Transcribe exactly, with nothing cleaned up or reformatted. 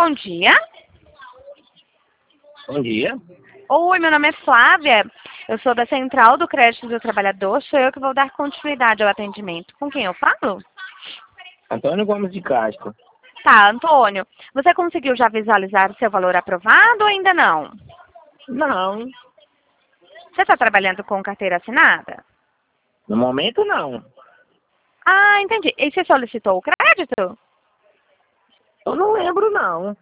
Bom dia. Bom dia. Oi, meu nome é Flávia. Eu sou da Central do Crédito do Trabalhador. Sou eu que vou dar continuidade ao atendimento. Com quem eu falo? Antônio Gomes de Castro. Tá, Antônio. Você conseguiu já visualizar o seu valor aprovado ou ainda não? Não, Você está trabalhando com carteira assinada? no momento não. Ah, entendi. E você solicitou o crédito? Eu não lembro não.